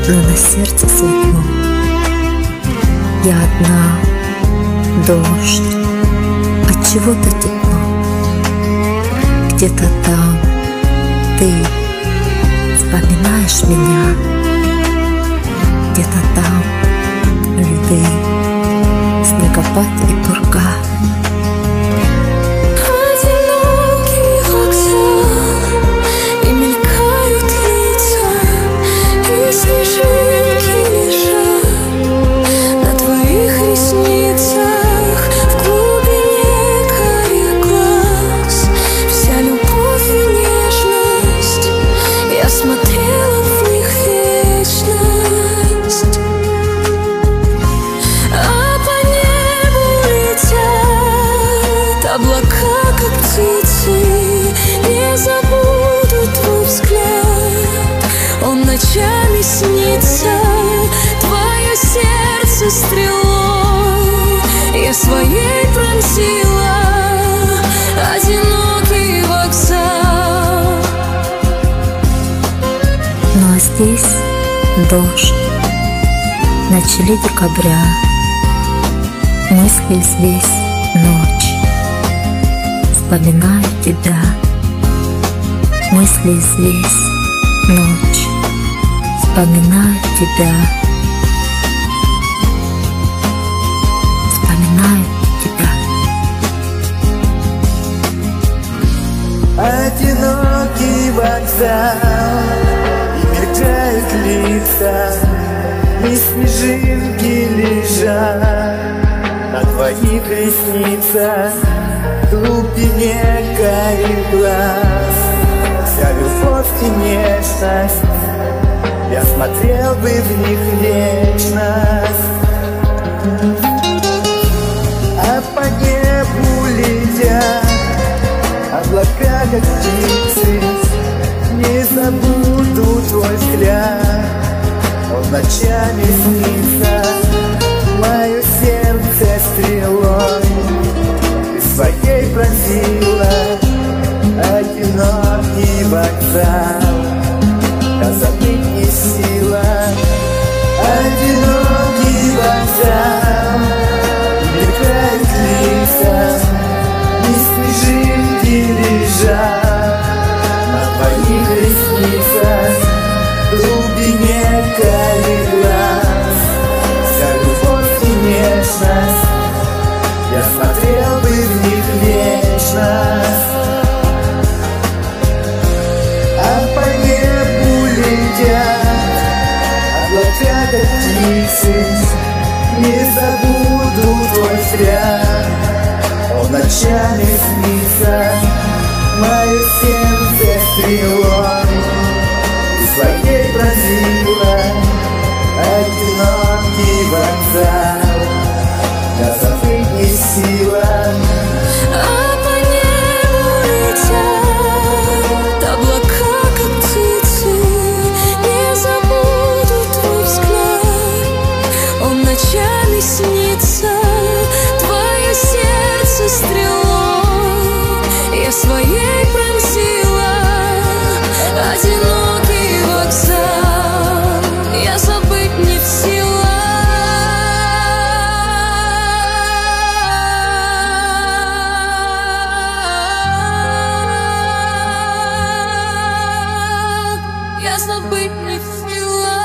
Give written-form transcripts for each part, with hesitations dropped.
но на сердце светло. Я одна, дождь, от чего-то тепло. Где-то там ты вспоминаешь меня, где-то там льды, снегопад и пурга. Облака, как птицы, не забуду твой взгляд. Он ночами снится, твое сердце стрелой я своей пронзила одинокий вокзал. Ну а здесь дождь, в начале декабря, мысли здесь ночь. Вспоминаю тебя, мысли здесь ночь. Вспоминаю тебя, вспоминаю тебя. Одинокий вокзал, и мерцают лица, и снежинки лежат на твоих ресницах. В глубине карих глаз вся любовь и нежность, я смотрел бы в них вечность. А по небу летят облака, как птицы, не забуду твой взгляд. Он ночами снится, мое сердце стрелой своей пронзила одинокий вокзал. Я забыть не сила, одинокий вокзал, мелькают лица, и снежинки лежат на твоих ресницах. В глубине карих глаз вся любовь и нежность, я смотрел бы в них вечность. А по небу летят облака, как птицы, не забуду твой взгляд. Он ночами снится, мое сердце стрелой и своей пронзила одинокий вокзал. Я забыть не сила. А по небу летят облака, как птицы, не забуду твой взгляд. Он ночами снится, твое сердце стрелой я своей пронзила одинокий вокзал. Я забыть не в силах. Я забыть не в силах.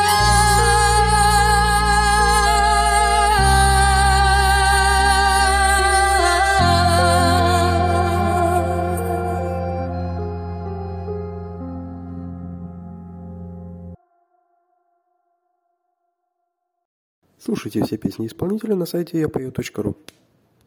Слушайте все песни исполнителя на сайте yapeo.ru.